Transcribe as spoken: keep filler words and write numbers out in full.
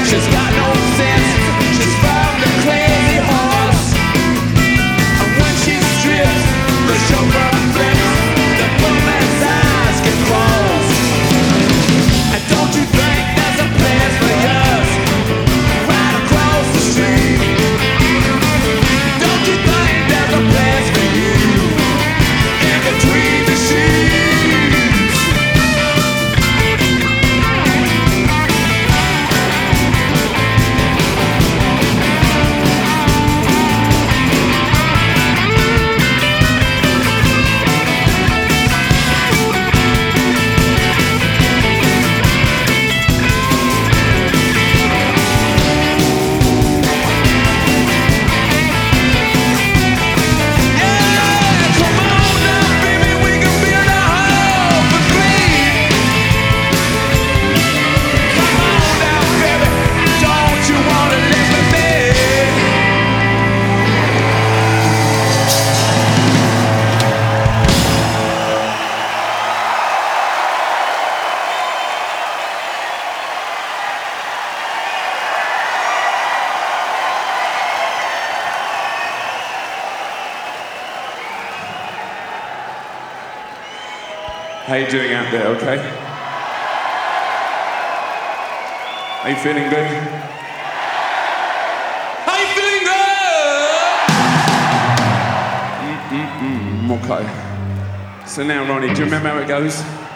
She's got no sense. She's from the crazy horse. And when she strips, the chauffeur flips. The poor man's eyes get closed. And don't you think there's a place for us right across the street? Don't you think there's a place for you in between the sheets? How you doing out there, okay? Are you feeling good? Are you feeling good? Mm-mm-mm, okay. So now, Ronnie, do you remember how it goes?